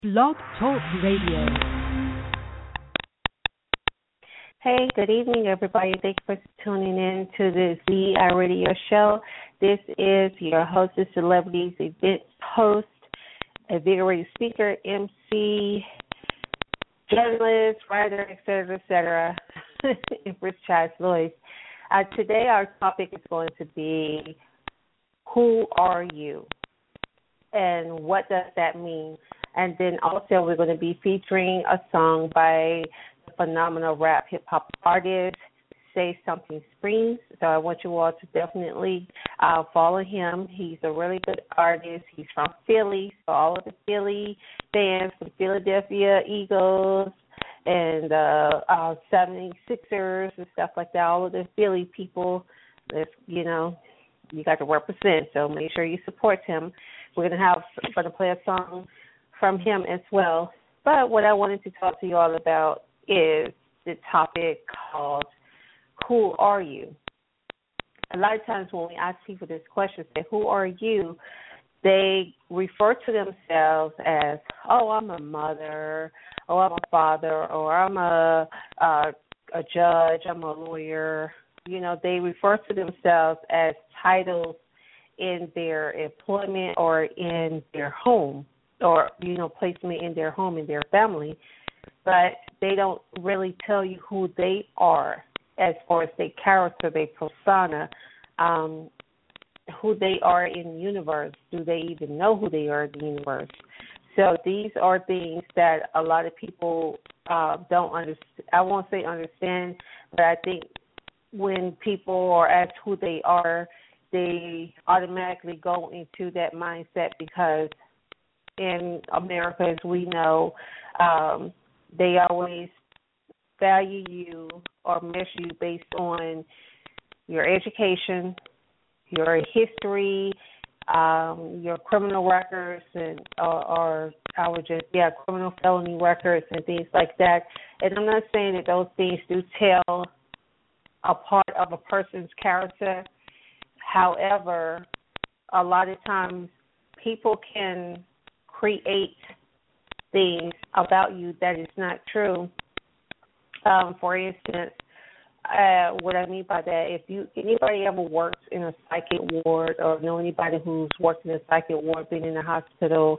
Blog Talk Radio. Hey, good evening, everybody. Thanks for tuning in to the ZI Radio Show. This is your hostess, celebrities, event host, invigorating speaker, MC, journalist, writer, etc., Rich Chaz Lewis. Today our topic is going to be, who are you? And what does that mean? And then also we're going to be featuring a song by the phenomenal rap hip-hop artist, Say Something Springs. So I want you all to definitely follow him. He's a really good artist. He's from Philly, so all of the Philly fans, the Philadelphia Eagles and 76ers and stuff like that, all of the Philly people, you got to represent. So make sure you support him. We're going to play a song from him as well. But what I wanted to talk to you all about is the topic called, who are you? A lot of times when we ask people this question, say, who are you? They refer to themselves as, oh, I'm a mother, or I'm a father, or I'm a judge, I'm a lawyer. They refer to themselves as titles in their employment or in their home, or, placement in their home, in their family. But they don't really tell you who they are as far as their character, their persona, who they are in the universe. Do they even know who they are in the universe? So these are things that a lot of people don't understand. I won't say understand, but I think when people are asked who they are, they automatically go into that mindset because in America, as we know, they always value you or measure you based on your education, your history, your criminal records, and criminal felony records and things like that. And I'm not saying that those things do tell a part of a person's character. However, a lot of times people can create things about you that is not true. For instance, what I mean by that, if anybody ever worked in a psychic ward or know anybody who's worked in a psychic ward, been in a hospital,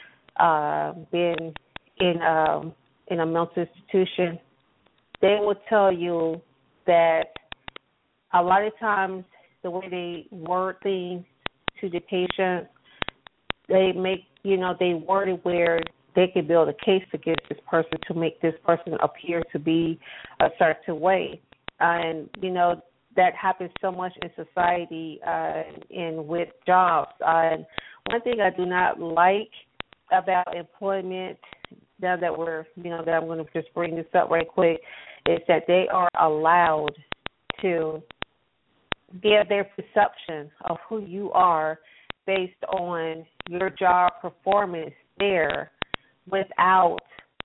been in a mental institution, they will tell you that a lot of times the way they word things to the patient, they word it where they can build a case against this person to make this person appear to be a certain way. And, that happens so much in society and with jobs. And one thing I do not like about employment, now that that I'm going to just bring this up right quick, is that they are allowed to give their perception of who you are based on your job performance there without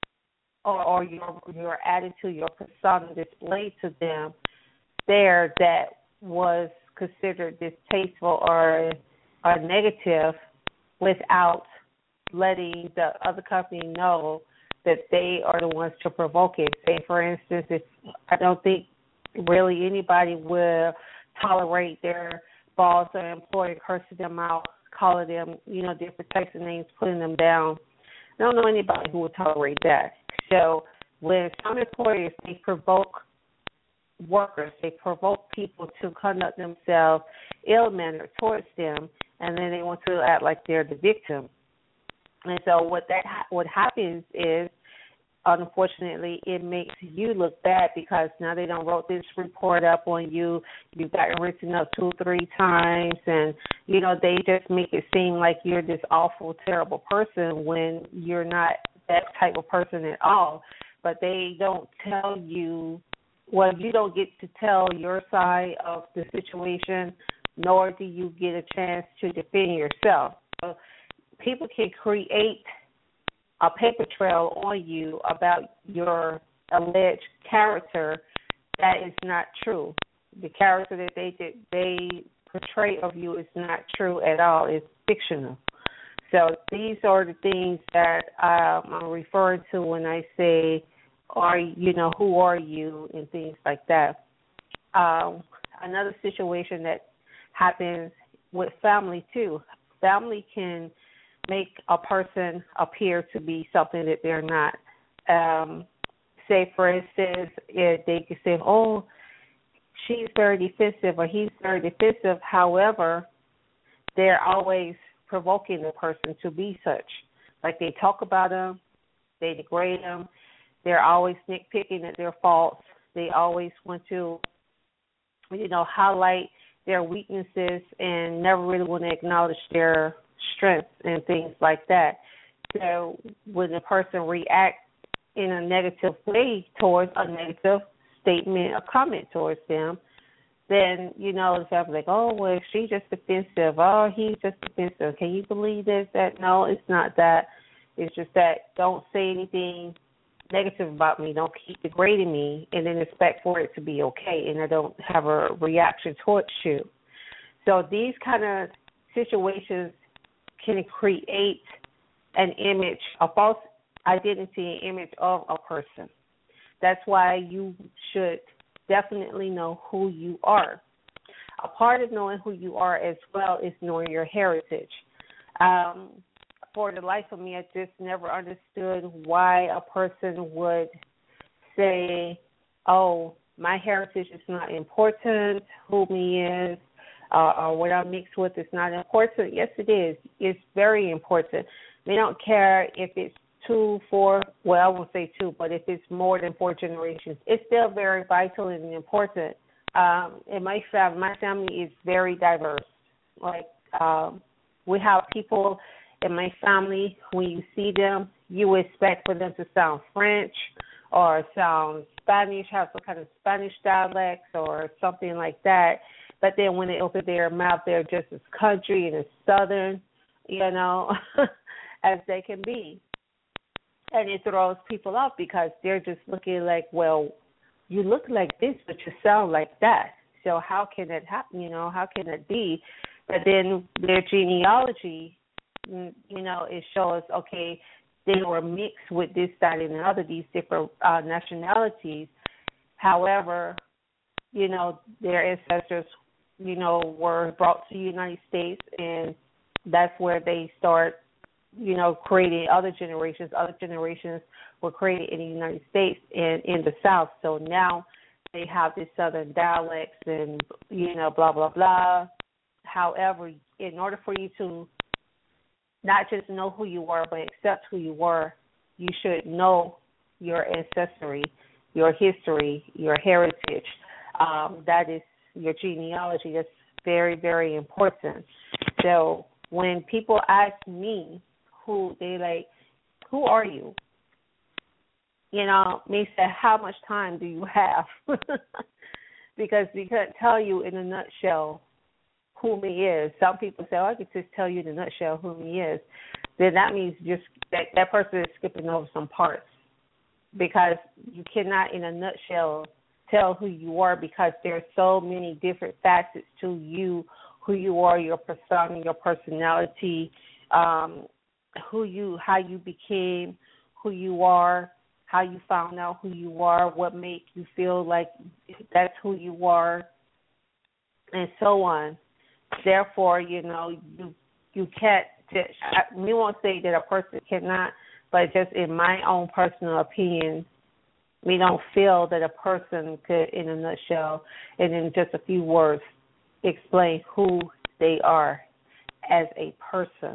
or your attitude, your persona displayed to them there that was considered distasteful or negative without letting the other company know that they are the ones to provoke it. Say, for instance, I don't think really anybody will tolerate their boss or employer cursing them out, calling them, different types of names, putting them down. I don't know anybody who would tolerate that. So when some employers, they provoke workers, they provoke people to conduct themselves ill-mannered towards them, and then they want to act like they're the victim. And so what happens is, unfortunately, it makes you look bad because now they don't wrote this report up on you. You've gotten written up 2 or 3 times, and, they just make it seem like you're this awful, terrible person when you're not that type of person at all. But they don't tell you, you don't get to tell your side of the situation, nor do you get a chance to defend yourself. So people can create a paper trail on you about your alleged character that is not true. The character that they portray of you is not true at all. It's fictional. So these are the things that I'm referring to when I say, who are you, and things like that. Another situation that happens with family too. Family can make a person appear to be something that they're not. Say, for instance, if they could say, "Oh, she's very defensive," or "He's very defensive." However, they're always provoking the person to be such. Like, they talk about them, they degrade them. They're always nitpicking at their faults. They always want to, highlight their weaknesses and never really want to acknowledge their strengths and things like that. So when the person reacts in a negative way towards a negative statement or comment towards them, then, the family's like, "Oh, well, she's just defensive. Oh, he's just defensive. Can you believe this?" That no, it's not that. It's just that don't say anything negative about me. Don't keep degrading me and then expect for it to be okay, and I don't have a reaction towards you. So these kind of situations can create an image, a false identity and image of a person. That's why you should definitely know who you are. A part of knowing who you are as well is knowing your heritage. For the life of me, I just never understood why a person would say, "Oh, my heritage is not important, who me is, or what I mix with is not important." Yes, it is. It's very important. They don't care if it's 2, 4, well, I won't say 2, but if it's more than 4 generations, it's still very vital and important. In my family is very diverse. Like, we have people in my family, when you see them, you expect for them to sound French or sound Spanish, have some kind of Spanish dialects or something like that. But then when they open their mouth, they're just as country and as southern, as they can be. And it throws people off because they're just looking like, well, you look like this, but you sound like that. So how can that happen? How can that be? But then their genealogy, it shows, okay, they were mixed with this, that, and the other, these different nationalities. However, their ancestors, were brought to the United States, and that's where they start, creating other generations. Other generations were created in the United States and in the South. So now they have these Southern dialects and, blah, blah, blah. However, in order for you to not just know who you are, but accept who you were, you should know your ancestry, your history, your heritage. That is your genealogy. That's very, very important. So when people ask me who are you? Me say, how much time do you have? Because we couldn't tell you in a nutshell who he is. Some people say, I could just tell you in a nutshell who he is. Then that means just that person is skipping over some parts, because you cannot in a nutshell tell who you are, because there's so many different facets to you, who you are, your persona, your personality, how you became who you are, how you found out who you are, what made you feel like that's who you are, and so on. Therefore, you can't. We won't say that a person cannot, but just in my own personal opinion, we don't feel that a person could, in a nutshell, and in just a few words, explain who they are as a person.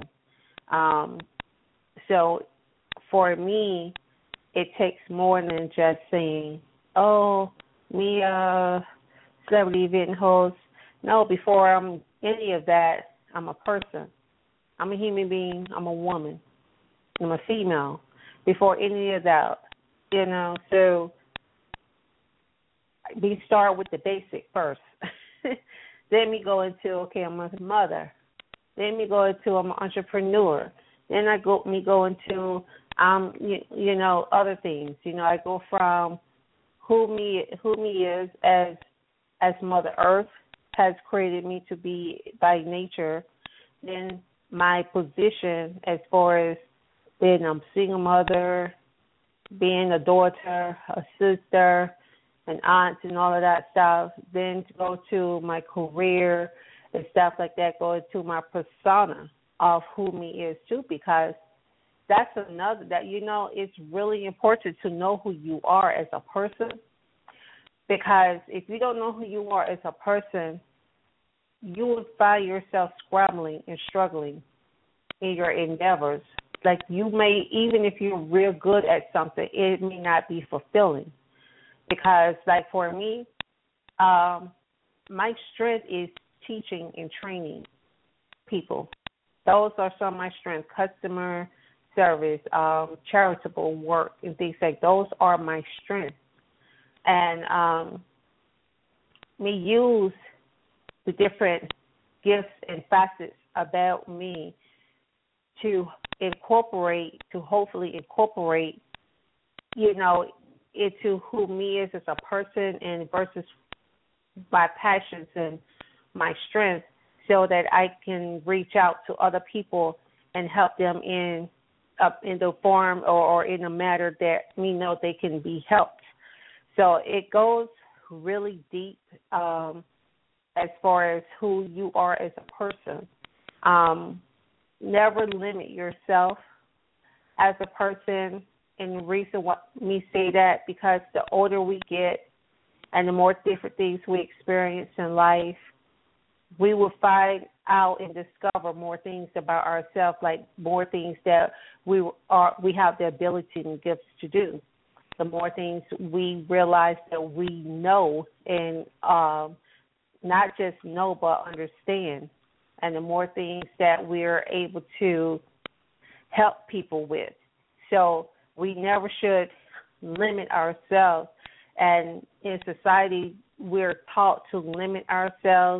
So for me, it takes more than just saying, "Oh, me, celebrity event host." No, before I'm any of that, I'm a person. I'm a human being. I'm a woman. I'm a female. Before any of that, So we start with the basic first. Then we go into, okay, I'm a mother. Then we go into, I'm an entrepreneur. Then we go into, other things. I go from who me is as Mother Earth has created me to be by nature. Then my position as far as being a single mother, being a daughter, a sister, an aunt, and all of that stuff, then to go to my career and stuff like that, go to my persona of who me is too, because that's another that, it's really important to know who you are as a person, because if you don't know who you are as a person, you will find yourself scrambling and struggling in your endeavors. Like, you may, even if you're real good at something, it may not be fulfilling. Because, like, for me, my strength is teaching and training people. Those are some of my strengths: customer service, charitable work, and things like those are my strengths. And me use the different gifts and facets about me to hopefully incorporate, into who me is as a person, and versus my passions and my strengths, so that I can reach out to other people and help them in the form or in a matter that we know they can be helped. So it goes really deep as far as who you are as a person. Never limit yourself as a person. And the reason why me say that, because the older we get and the more different things we experience in life, we will find out and discover more things about ourselves, like more things that we have the ability and gifts to do. The more things we realize that we know, and not just know but understand, and the more things that we're able to help people with. So we never should limit ourselves. And in society, we're taught to limit ourselves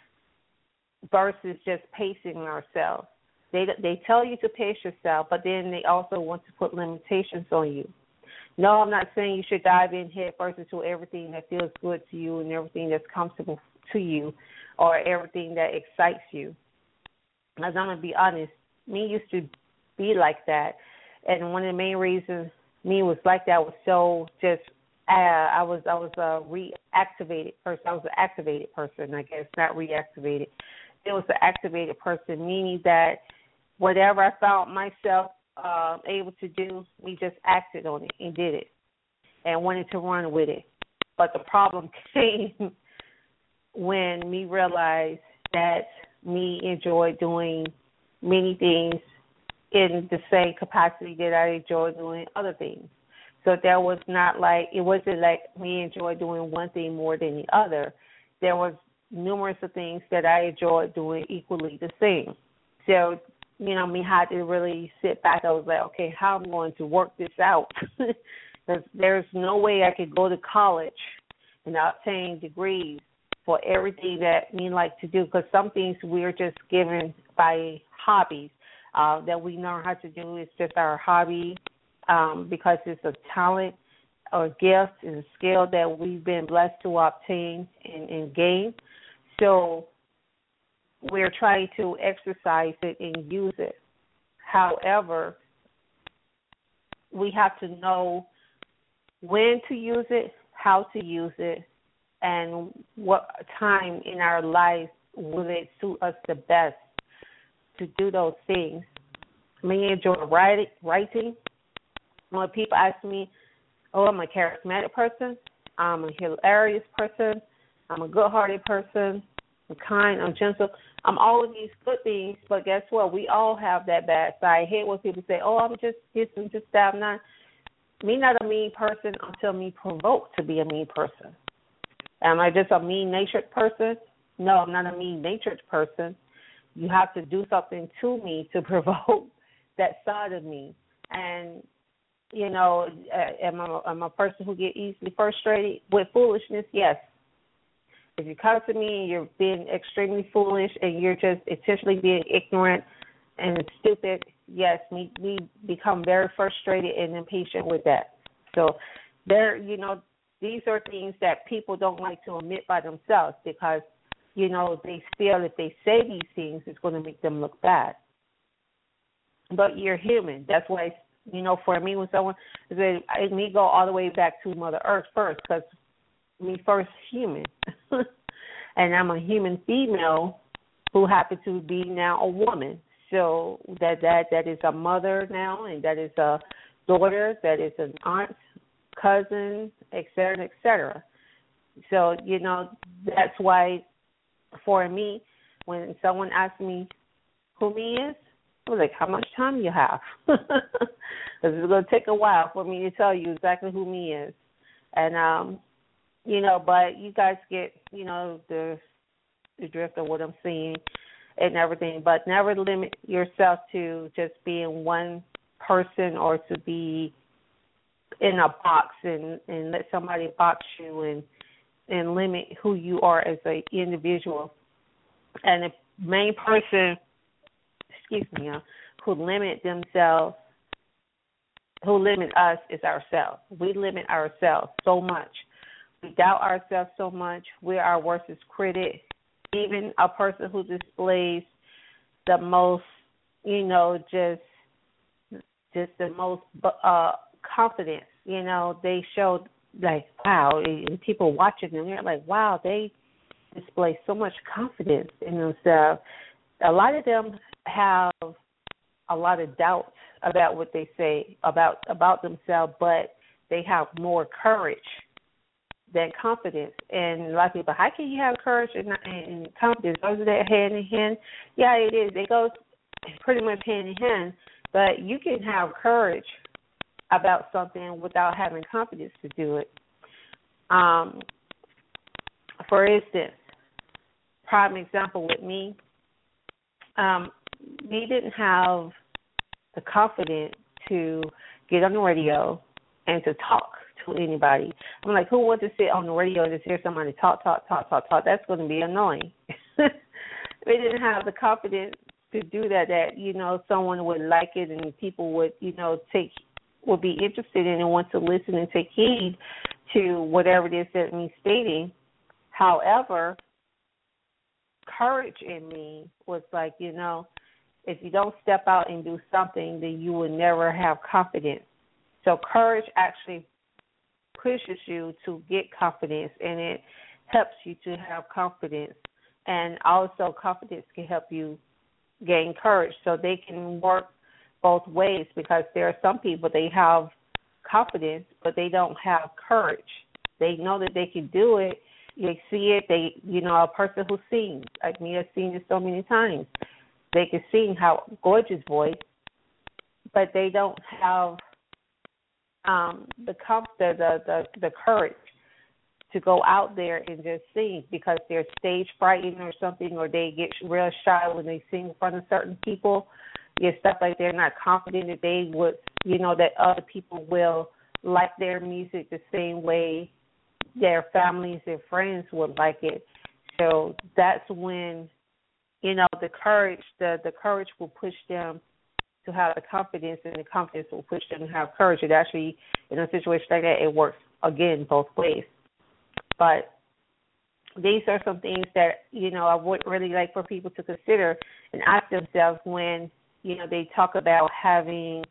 versus just pacing ourselves. They tell you to pace yourself, but then they also want to put limitations on you. No, I'm not saying you should dive in head first into everything that feels good to you and everything that's comfortable to you, or everything that excites you. As I'm going to be honest, me used to be like that. And one of the main reasons me was like that was so just I was a reactivated person. I was an activated person, I guess, not reactivated. It was an activated person, meaning that whatever I found myself able to do, we just acted on it and did it and wanted to run with it. But the problem came when me realized that me enjoyed doing many things in the same capacity that I enjoy doing other things. So there was it wasn't like me enjoy doing one thing more than the other. There was numerous of things that I enjoyed doing equally the same. So, me had to really sit back. I was like, okay, how am I going to work this out? Because there's no way I could go to college and obtain degrees for everything that me like to do, because some things we're just given by hobbies. That we know how to do. It's just our hobby, because it's a talent or gift and a skill that we've been blessed to obtain and gain. So we're trying to exercise it and use it. However, we have to know when to use it, how to use it, and what time in our life will it suit us the best to do those things. I enjoy writing. When people ask me, I'm a charismatic person, I'm a hilarious person, I'm a good-hearted person, I'm kind, I'm gentle. I'm all of these good things, but guess what? We all have that bad side. I hate when people say, I'm just this and just that. I'm not a mean person until me provoked to be a mean person. Am I just a mean-natured person? No, I'm not a mean-natured person. You have to do something to me to provoke that side of me. And, am I a person who get easily frustrated with foolishness? Yes. If you come to me and you're being extremely foolish and you're just intentionally being ignorant and stupid, yes, we become very frustrated and impatient with that. So these are things that people don't like to admit by themselves, because they feel if they say these things, it's going to make them look bad. but you're human. That's why, for me, when someone me go all the way back to Mother Earth first, because me first human, and I'm a human female who happens to be now a woman. So that is a mother now, and that is a daughter, that is an aunt, cousin, et cetera, et cetera. So, that's why for me, when someone asks me who me is, I was like, how much time do you have? Because it's going to take a while for me to tell you exactly who me is. And, but you guys get, the drift of what I'm seeing and everything. But never limit yourself to just being one person or to be in a box and let somebody box you and limit who you are as an individual. And the main person, who limit us is ourselves. We limit ourselves so much. We doubt ourselves so much. We're our worst critic. Even a person who displays the most, just the most confidence, they show like, wow, and people watching them, they're like, wow, they display so much confidence in themselves. A lot of them have a lot of doubt about what they say about themselves, but they have more courage than confidence. And a lot of people, how can you have courage and confidence? Those are that hand in hand? Yeah, it is. They go pretty much hand in hand, but you can have courage about something without having confidence to do it. For instance, prime example with me, we didn't have the confidence to get on the radio and to talk to anybody. I'm like, who wants to sit on the radio and just hear somebody talk? That's going to be annoying. We didn't have the confidence to do that, someone would like it and people would, would be interested in and want to listen and take heed to whatever it is that me stating. However, courage in me was like, if you don't step out and do something, then you will never have confidence. So courage actually pushes you to get confidence, and it helps you to have confidence. And also confidence can help you gain courage. So they can work both ways, because there are some people, they have confidence, but they don't have courage. They know that they can do it. They see it. A person who sings, like me, I've seen it so many times. They can sing, how gorgeous voice, but they don't have the courage to go out there and just sing, because they're stage frightened or something, or they get real shy when they sing in front of certain people. Stuff like they're not confident that they would, that other people will like their music the same way their families and friends would like it. So that's when, the courage will push them to have the confidence, and the confidence will push them to have courage. It actually, in a situation like that, it works, again, both ways. But these are some things that, I would really like for people to consider and ask themselves when, they talk about having,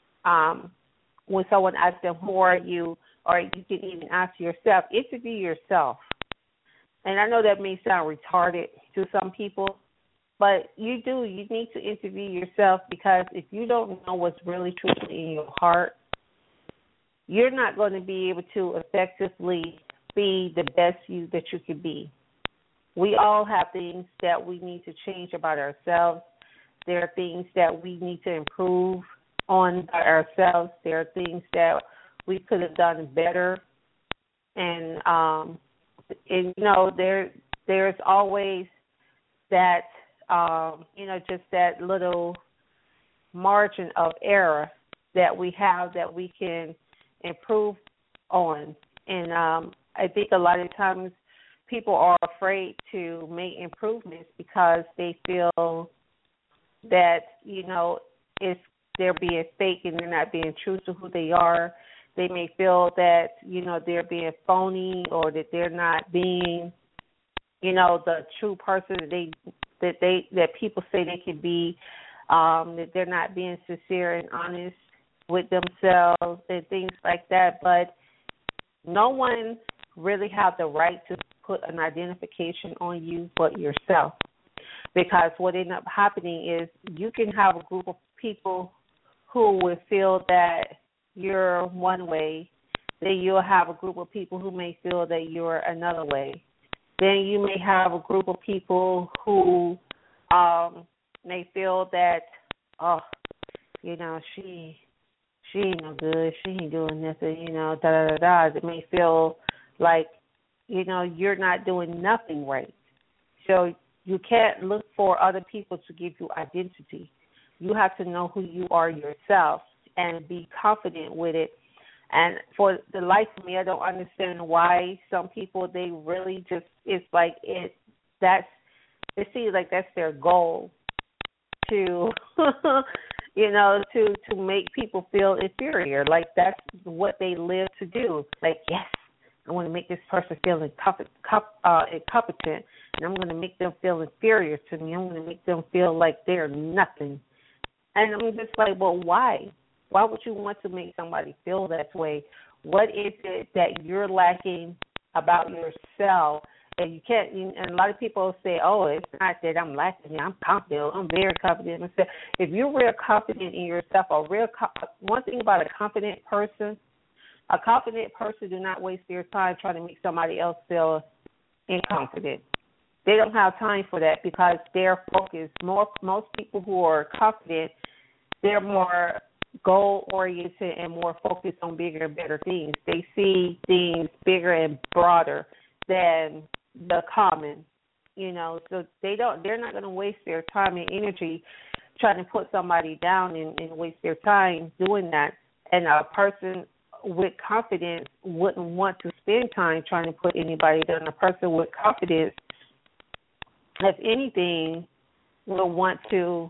when someone asks them, who are you? Or you can even ask yourself, interview yourself. And I know that may sound retarded to some people, but you need to interview yourself, because if you don't know what's really truthfully in your heart, you're not going to be able to effectively be the best you that you could be. We all have things that we need to change about ourselves. There are things that we need to improve on by ourselves. There are things that we could have done better. And there's always that, just that little margin of error that we have that we can improve on. And I think a lot of times people are afraid to make improvements because they feel that, they're being fake and they're not being true to who they are. They may feel that, they're being phony, or that they're not being, the true person that people say they can be. that they're not being sincere and honest with themselves and things like that. But no one really have the right to put an identification on you but yourself. Because what ends up happening is you can have a group of people who will feel that you're one way. Then you'll have a group of people who may feel that you're another way. Then you may have a group of people who may feel that, oh, you know, she ain't no good. She ain't doing nothing, you know, da-da-da-da. It may feel like, you know, you're not doing nothing right. So you can't look for other people to give you identity. You have to know who you are yourself and be confident with it. And for the life of me, I don't understand why some people, they really just, it seems like that's their goal to, you know, to make people feel inferior. Like that's what they live to do. Like, yes, I want to make this person feel incompetent, and I'm going to make them feel inferior to me. I'm going to make them feel like they're nothing. And I'm just like, well, why? Why would you want to make somebody feel that way? What is it that you're lacking about yourself? And you can't. And a lot of people say, "Oh, it's not that I'm lacking. I'm confident. I'm very confident in myself." If you're real confident in yourself, one thing about a confident person do not waste their time trying to make somebody else feel inconfident. They don't have time for that because they're focused. Most people who are confident, they're more goal-oriented and more focused on bigger and better things. They see things bigger and broader than the common, you know. So they're not going to waste their time and energy trying to put somebody down and waste their time doing that. And a person with confidence wouldn't want to spend time trying to put anybody down. A person with confidence, if anything, will want to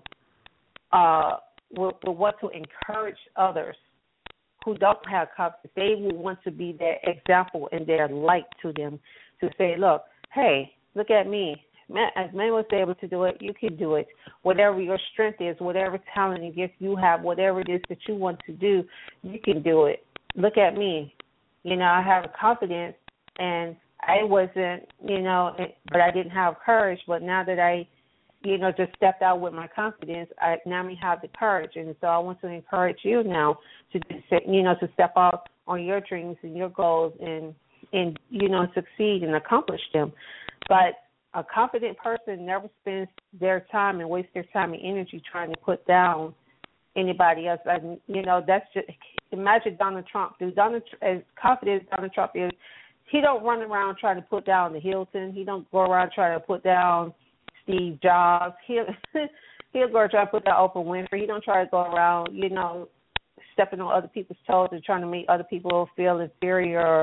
encourage others who don't have confidence. They will want to be their example and their light to them, to say, look, hey, look at me. As man was able to do it, you can do it. Whatever your strength is, whatever talent and gift you have, whatever it is that you want to do, you can do it. Look at me. You know, I have confidence, and I wasn't, you know, but I didn't have courage. But now that I, you know, just stepped out with my confidence, I now have the courage. And so I want to encourage you now to, you know, to step out on your dreams and your goals and you know, succeed and accomplish them. But a confident person never spends their time and wastes their time and energy trying to put down anybody else. And, you know, that's just, imagine Donald Trump. As confident as Donald Trump is, he don't run around trying to put down the Hilton. He don't go around trying to put down Steve Jobs. He'll go try to put down Oprah Winfrey. He don't try to go around, you know, stepping on other people's toes and trying to make other people feel inferior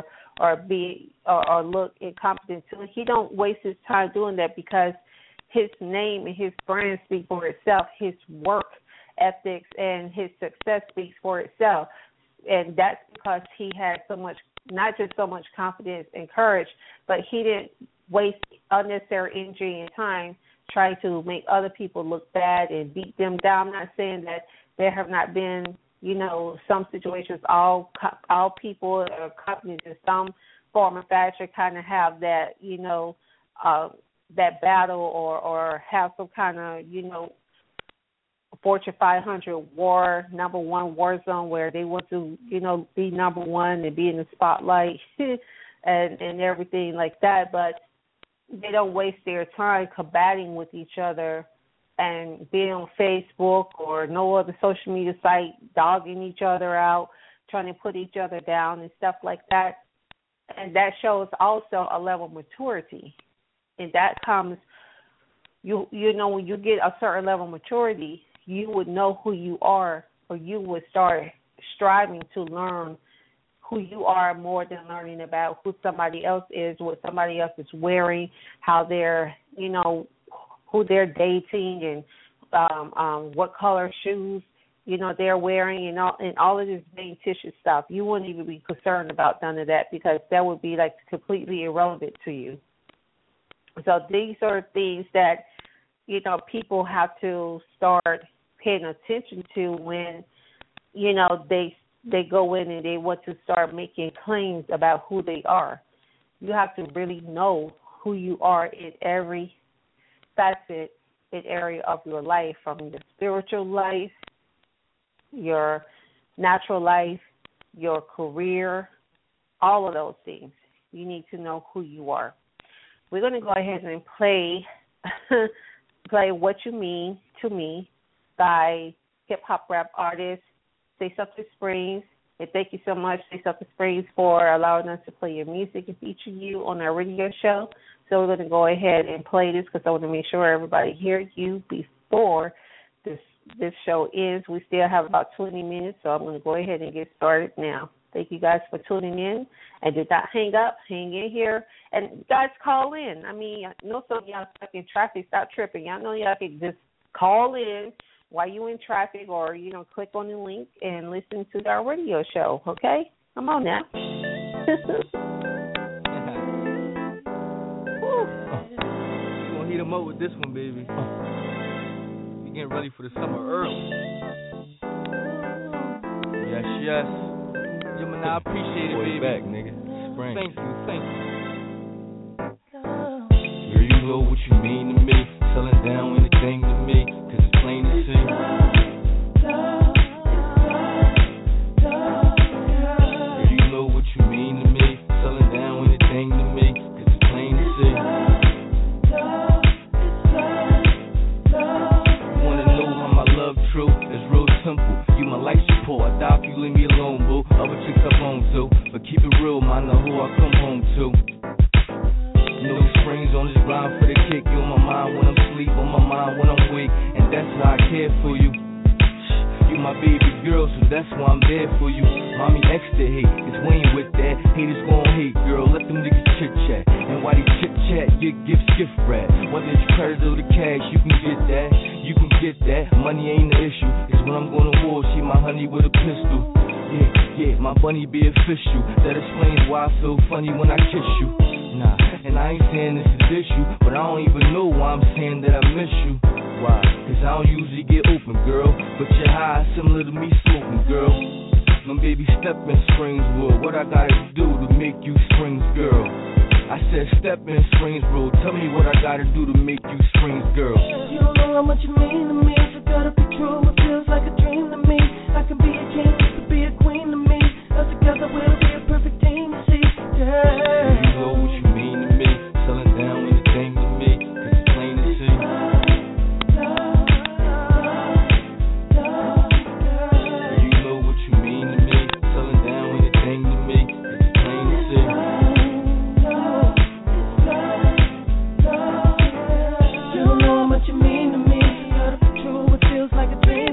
or look incompetent to him. He don't waste his time doing that because his name and his brand speak for itself. His work ethics and his success speaks for itself. And that's because he had so much, not just so much confidence and courage, but he didn't waste unnecessary energy and time trying to make other people look bad and beat them down. I'm not saying that there have not been, you know, some situations, all people or companies in some form or fashion kind of have that, you know, that battle or have some kind of, you know, Fortune 500 number one war zone where they want to, you know, be number one and be in the spotlight and everything like that. But they don't waste their time combating with each other and being on Facebook or no other social media site, dogging each other out, trying to put each other down and stuff like that. And that shows also a level of maturity. And that comes, you know, when you get a certain level of maturity, you would know who you are, or you would start striving to learn who you are more than learning about who somebody else is, what somebody else is wearing, how they're, you know, who they're dating, and what color shoes, you know, they're wearing, and all of this fictitious stuff. You wouldn't even be concerned about none of that because that would be like completely irrelevant to you. So these are things that, you know, people have to start paying attention to when, you know, they go in and they want to start making claims about who they are. You have to really know who you are in every facet and area of your life, from your spiritual life, your natural life, your career, all of those things. You need to know who you are. We're going to go ahead and play What You Mean to Me by hip-hop rap artist Say Something Springs. And thank you so much, Say Something Springs, for allowing us to play your music and feature you on our radio show. So we're going to go ahead and play this because I want to make sure everybody hears you before this show ends. We still have about 20 minutes, so I'm going to go ahead and get started now. Thank you guys for tuning in. And do not hang up. Hang in here. And guys, call in. I mean, I know some of y'all stuck in traffic. Stop tripping. Y'all know y'all can just call in while you're in traffic, or, you know, click on the link and listen to our radio show, okay? Come on now. We're going to heat them up with this one, baby. We're getting ready for the summer early. Yes, yes. Gemini, I appreciate it, baby. Back, nigga. Spring. Thank you. Girl, you know what you mean to me. Selling down anything to me, cause it's plain to see. Girl, you know what you mean to me. Selling down anything to me, cause it's plain to see. You wanna know how my love true? It's real simple. You my life support. I die if you leave me alone, boo. Other chicks I home to, but keep it real, man. Know who I come home to. No springs on this grind for the kick. You on my mind when I'm asleep, on my mind when I'm awake, and that's why I care for you. You my baby girl, so that's why I'm there for you. Mommy extra hate, it's Wayne with that. Haters gon' hate, girl, let them niggas chit chat. And while they chit chat, your gifts gift wrap. Whether it's credit or the cash, you can get that. You can get that. Money ain't the issue. It's when I'm going to war, she my honey with a pistol. Yeah, my bunny be official. That explains why I feel funny when I kiss you. Nah, and I ain't saying this is issue, but I don't even know why I'm saying that I miss you. Why? Cause I don't usually get open, girl, but you're high, similar to me smoking, girl. My baby step in Springsville, what I gotta do to make you Springs, girl? I said step in Springsville, tell me what I gotta do to make you Springs, girl. You don't know how much you mean to me, so gotta be true, it feels like a dream to me. I can be a king, you could be a queen to me. Us together we'll be a perfect team, you see, yeah. You know what you mean to me, selling down anything to me, cause it's plain to see. You know what you mean to me, selling down anything to me, cause it's plain to see. You don't know how much you mean to me, so gotta be true, it feels like a dream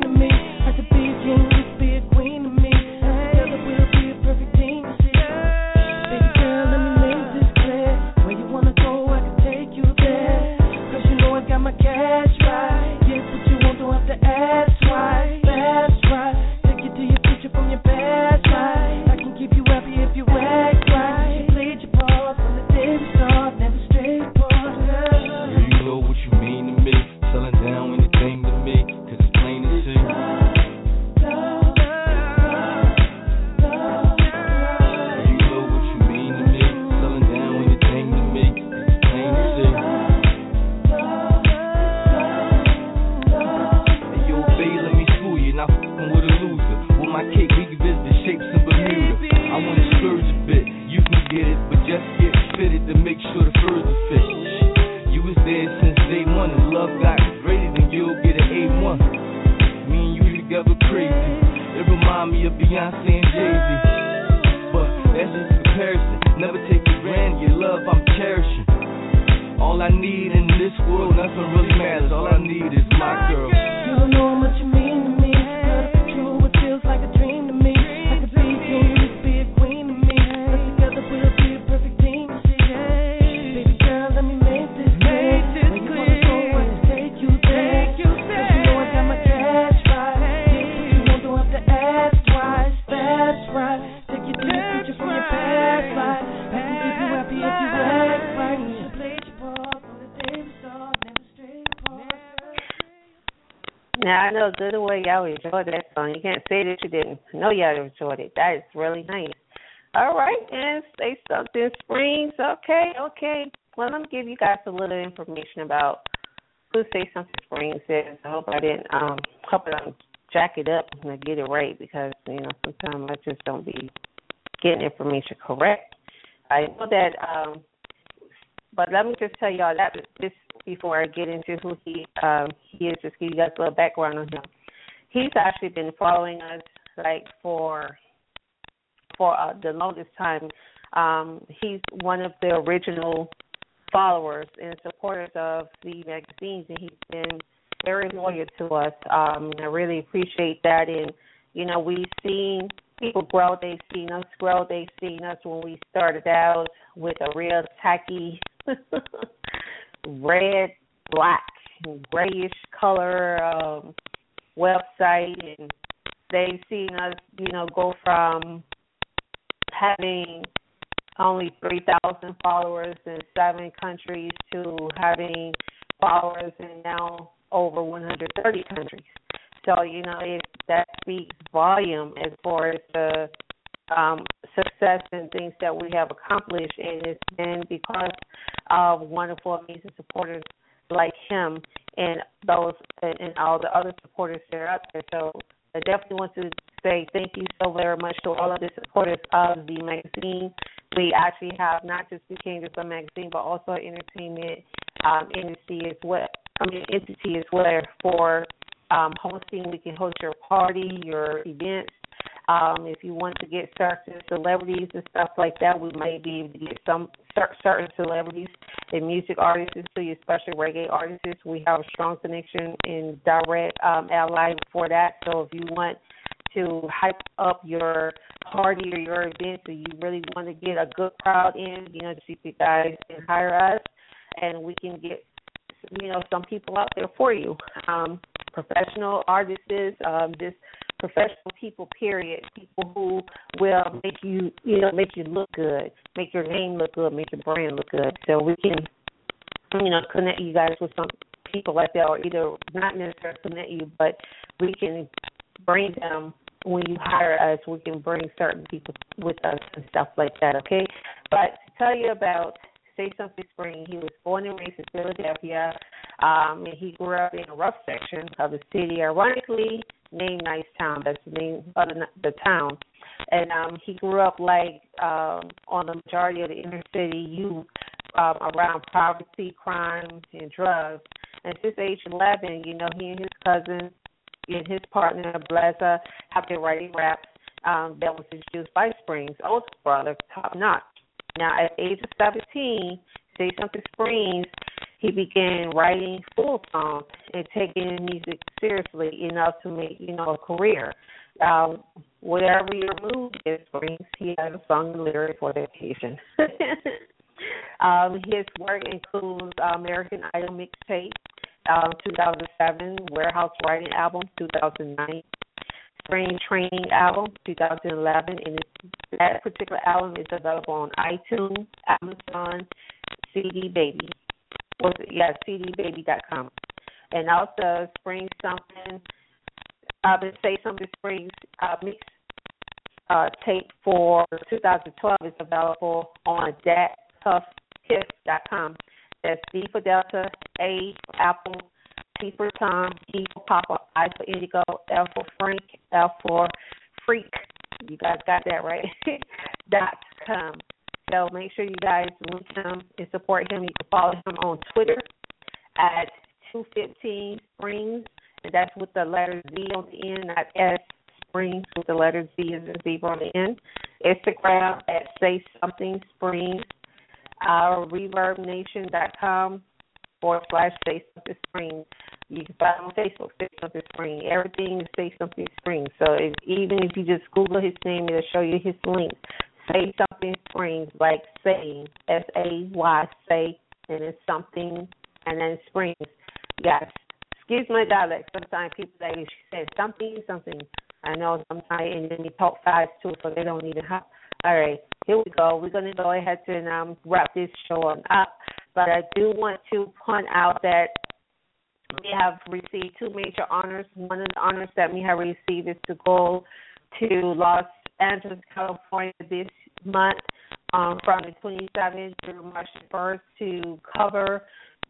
Now, I know good way y'all enjoyed that song. You can't say that you didn't. I know y'all enjoyed it. That is really nice. All right, and Say Something Springs. Okay. Well, let me give you guys a little information about who Say Something Springs is. I hope I don't jack it up and I get it right because, sometimes I just don't be getting information correct. I know that, but let me just tell y'all that this before I get into who he is, just give you guys a little background on him. He's actually been following us for the longest time. He's one of the original followers and supporters of the magazines, and he's been very loyal to us. And I really appreciate that. And we've seen people grow. They've seen us grow. They've seen us when we started out with a real tacky red, black, and grayish color website, and they've seen us, go from having only 3,000 followers in 7 countries to having followers in now over 130 countries. So, that speaks volume as far as the success and things that we have accomplished, and it's been because of wonderful, amazing supporters like him and those and all the other supporters that are out there. So I definitely want to say thank you so very much to all of the supporters of the magazine. We actually have not just became just a magazine, but also an entertainment entity as well for hosting. We can host your party, your events. If you want to get certain celebrities and stuff like that, we may be able to get some certain celebrities and music artists, too, especially reggae artists. We have a strong connection in direct ally for that. So if you want to hype up your party or your event, or you really want to get a good crowd in, you guys can hire us, and we can get some people out there for you. Professional artists, just professional people, period. People who will make you look good, make your name look good, make your brand look good. So we can, connect you guys with some people like that, or either not necessarily connect you, but we can bring them when you hire us. We can bring certain people with us and stuff like that, okay? But to tell you about Say Something Spring, he was born and raised in Philadelphia, and he grew up in a rough section of the city, ironically named Nice Town. That's the name of the town. And he grew up on the majority of the inner city youth around poverty, crime, and drugs. And since age 11, he and his cousin and his partner, Blaza, have been writing raps that was introduced by Springs' older brother, Top Notch. Now, at the age of 17, Say Something Springs, he began writing full songs and taking music seriously enough to make, a career. Whatever your mood is, Springs, he has a song and lyric for the occasion. His work includes American Idol mixtape, 2007, Warehouse Writing album, 2009, Spring Training album, 2011, and that particular album is available on iTunes, Amazon, CD Baby. CDbaby.com. And also Spring Something, Say Something Springs mix tape for 2012 is available on dathuffpiff.com. That's D for Delta, A for Apple, T for Tom, E for Papa, I for Indigo, F for Frank, F for Freak. You guys got that right? .com. So make sure you guys link him and support him. You can follow him on Twitter at 215 Springs, and that's with the letter Z on the end, not S, Springs, with the letter Z as a zebra on the end. Instagram at Say Something Springs. ReverbNation.com/Say Something Springs. You can find him on Facebook, Say Something Springs. Everything is Say Something Springs. So even if you just Google his name, it'll show you his link. Say Something Springs, like saying, S-A-Y, say, and it's something, and then Springs. Yes. Excuse my dialect. Sometimes people say, she said something. I know sometimes, and then they talk fast too, so they don't even have. All right, here we go. We're going to go ahead and wrap this show up. But I do want to point out that We have received 2 major honors. One of the honors that we have received is to go to Los Angeles, California this month from the 27th through March 1st to cover,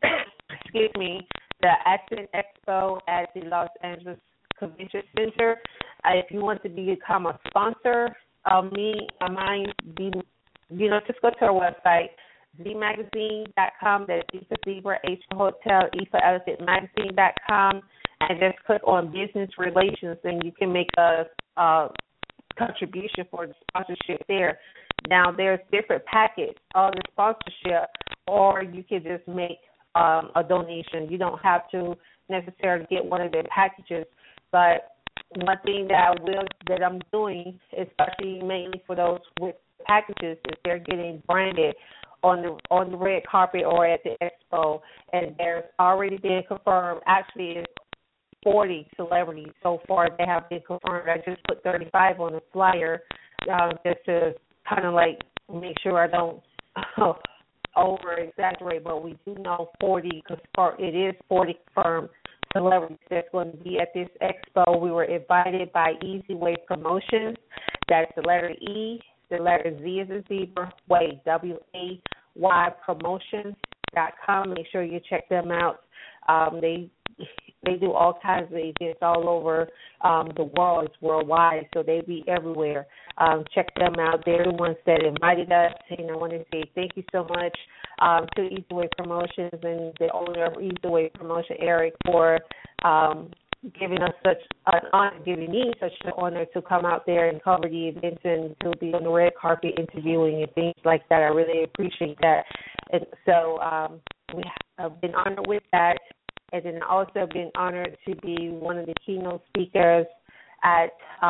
the Accent Expo at the Los Angeles Convention Center. If you want to become a sponsor of mine, just go to our website, zmagazine.com. That's Z for Zebra, H for Hotel, E for Elephant, magazine.com, and just click on Business Relations, and you can make a contribution for the sponsorship there. Now, there's different packets of the sponsorship, or you can just make a donation. You don't have to necessarily get one of their packages, but one thing that I'm doing, especially mainly for those with packages, is they're getting branded on the red carpet or at the expo, and there's already been confirmed. Actually, it's 40 celebrities so far that have been confirmed. I just put 35 on the flyer just to kind of like make sure I don't over exaggerate, but we do know 40 because it is 40 confirmed celebrities that's going to be at this expo. We were invited by Easy Way Promotions. That's the letter E, the letter Z as in zebra, Way, W-A-Y Promotions.com. Make sure you check them out. They do all kinds of events all over the world. It's worldwide, so they be everywhere. Check them out. They're the ones that invited us, and I want to say thank you so much to Easy Way Promotions and the owner of Easy Way Promotion, Eric, for giving us such an honor, giving me such an honor to come out there and cover the events and to be on the red carpet interviewing and things like that. I really appreciate that. And so we have been honored with that. And then also been honored to be one of the keynote speakers at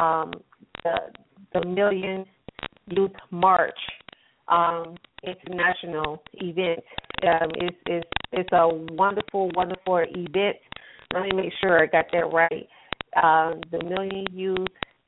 the Million Youth March international event. It's a wonderful, wonderful event. Let me make sure I got that right. The Million Youth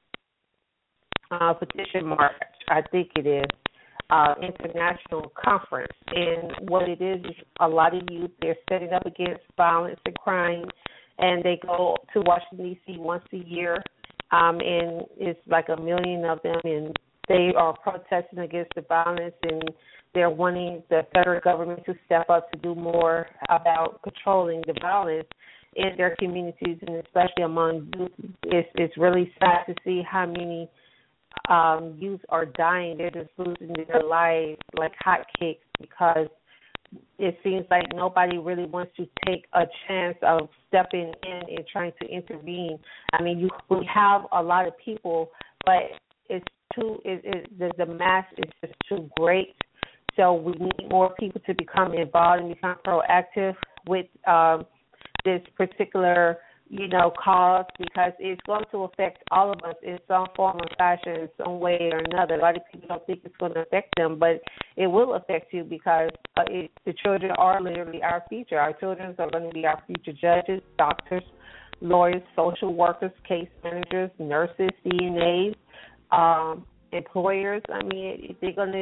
Petition March, I think it is. International conference, and what it is a lot of youth, they're setting up against violence and crime, and they go to Washington, D.C. once a year, and it's like 1 million of them, and they are protesting against the violence, and they're wanting the federal government to step up to do more about controlling the violence in their communities, and especially among youth. It's really sad to see how many youth are dying. They're just losing their lives like hotcakes because it seems like nobody really wants to take a chance of stepping in and trying to intervene. I mean, we have a lot of people, but it's the mass is just too great. So we need more people to become involved and become proactive with this particular cause, because it's going to affect all of us in some form or fashion, in some way or another. A lot of people don't think it's going to affect them, but it will affect you because the children are literally our future. Our children are going to be our future judges, doctors, lawyers, social workers, case managers, nurses, CNAs, employers. I mean,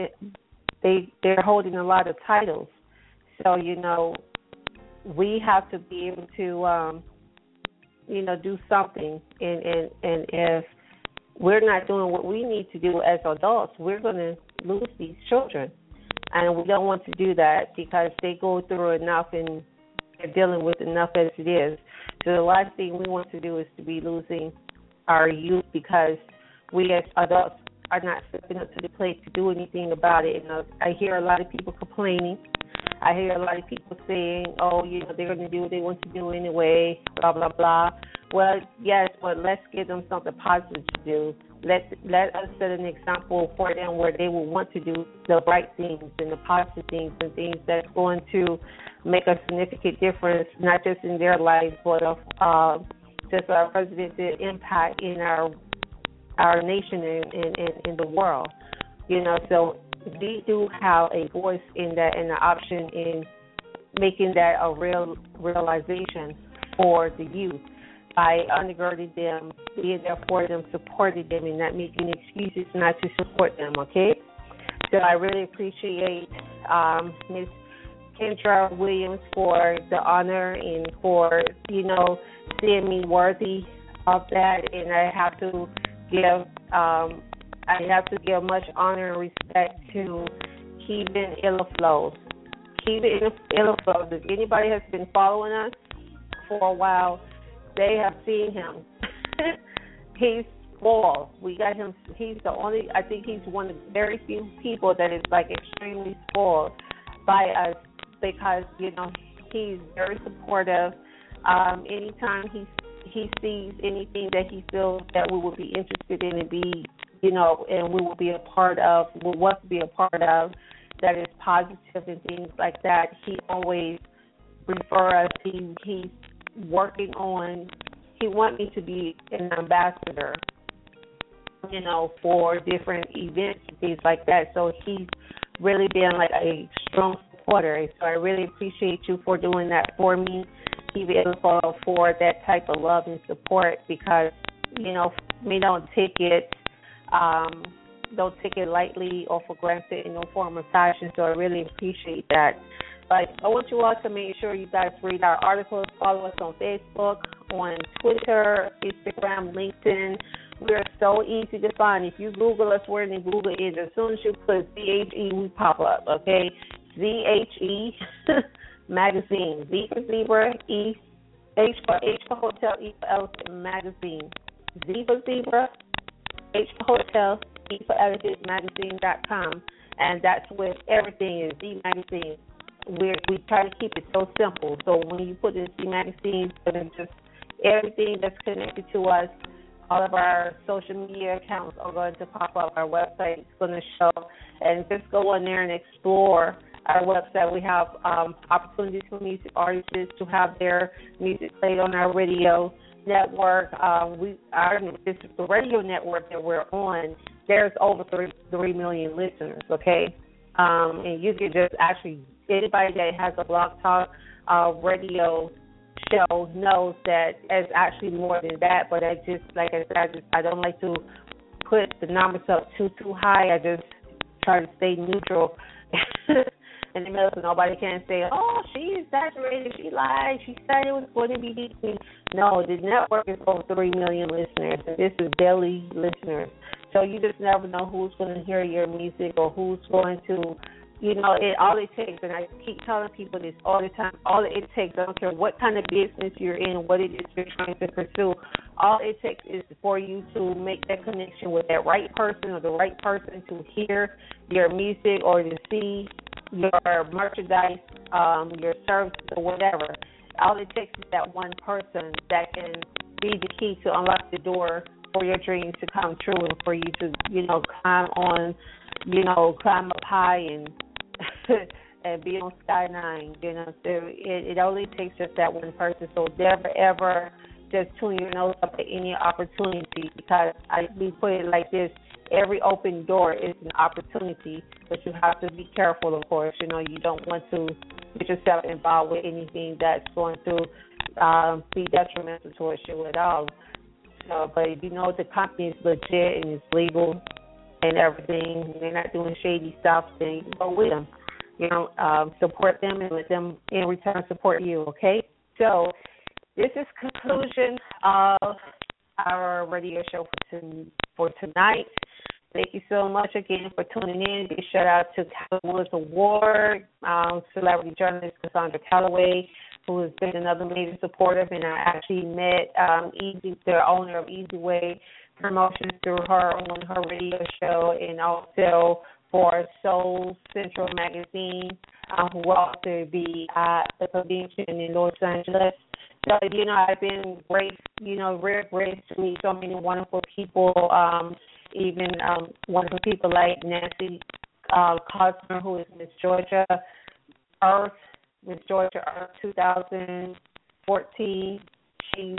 they're holding a lot of titles. So, we have to be able to do something, and if we're not doing what we need to do as adults, we're going to lose these children, and we don't want to do that because they go through enough and they're dealing with enough as it is. So the last thing we want to do is to be losing our youth because we as adults are not stepping up to the plate to do anything about it. And I hear a lot of people complaining. I hear a lot of people saying, they're going to do what they want to do anyway, blah, blah, blah. Well, yes, but let's give them something positive to do. Let us set an example for them where they will want to do the right things and the positive things and things that's going to make a significant difference, not just in their lives, but just our residential impact in our nation and in the world. So we do have a voice in that and an option in making that a realization for the youth by undergirding them, being there for them, supporting them, and not making excuses not to support them, okay? So I really appreciate Ms. Kendra Williams for the honor and for, seeing me worthy of that. And I have to give much honor and respect to Keevan Illaflows. Keevan Illaflows. If anybody has been following us for a while, they have seen him. He's spoiled. We got him. He's the only. I think he's one of the very few people that is like extremely spoiled by us because he's very supportive. Anytime he sees anything that he feels that we would be interested in and be, and we will be a part of, will want to be a part of, that is positive and things like that, he always refer us. He's working on. He wants me to be an ambassador, for different events and things like that. So he's really been like a strong supporter. So I really appreciate you for doing that for me. Keep it for that type of love and support because, we don't take it lightly or for granted in no form or fashion. So I really appreciate that. But I want you all to make sure you guys read our articles, follow us on Facebook, on Twitter, Instagram, LinkedIn. We are so easy to find. If you Google us, where in Google is, as soon as you put ZHE, we pop up, okay? ZHE Magazine. Z for zebra, H for hotel, E for elephant, magazine. Z for zebra, H for hotel, E for elephant, magazine.com. And that's with everything is Z Magazine. We try to keep it so simple. So when you put in Z Magazine, it's just everything that's connected to us. All of our social media accounts are going to pop up. Our website is going to show. And just go in there and explore our website. We have opportunities for music artists to have their music played on our radio network. This is the radio network that we're on. There's over 3 million listeners, okay? And you can just actually, anybody that has a Blog Talk radio show knows that it's actually more than that, but I just, like I said, I don't like to put the numbers up too high. I just try to stay neutral in the middle so nobody can say, oh, she exaggerated, she lied, she said it was going to be decent. No, the network is over 3 million listeners, and this is daily listeners. So you just never know who's going to hear your music or who's going to, all it takes, and I keep telling people this all the time, all it takes, I don't care what kind of business you're in, what it is you're trying to pursue, all it takes is for you to make that connection with that right person or the right person to hear your music or to see your merchandise, your services or whatever. All it takes is that one person that can be the key to unlock the door for your dreams to come true and for you to, climb up high and and be on Sky 9, So it only takes just that one person. So never, ever just tune your nose up at any opportunity because we put it like this, every open door is an opportunity, but you have to be careful, of course. You don't want to get yourself involved with anything that's going to be detrimental towards you at all. So, but if the company is legit and it's legal and everything, they're not doing shady stuff, then you can go with them. Support them and let them in return support you, okay? So this is conclusion of our radio show for tonight. Thank you so much again for tuning in. Big shout out to Callaway Woods Award, celebrity journalist Cassandra Callaway, who has been another major supporter, and I actually met the owner of Easy Way Promotions through her on her radio show, and also for Soul Central Magazine, who will also be at the convention in Los Angeles. So, I've been great, real great to meet so many wonderful people, even wonderful people like Nancy Cosmer, who is Miss Georgia Earth 2014. She's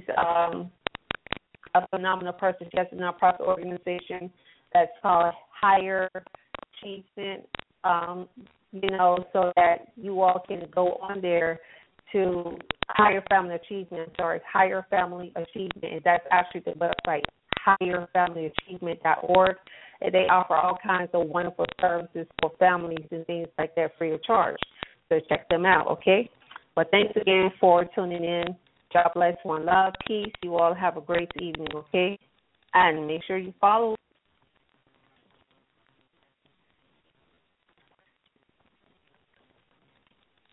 a phenomenal person. She has a nonprofit organization that's called Higher Achievement, so that you all can go on there to Higher Family Achievement, Higher Family Achievement, and that's actually the website, higherfamilyachievement.org, and they offer all kinds of wonderful services for families and things like that free of charge. So check them out, okay? But thanks again for tuning in. God bless, one love, peace. You all have a great evening, okay? And make sure you follow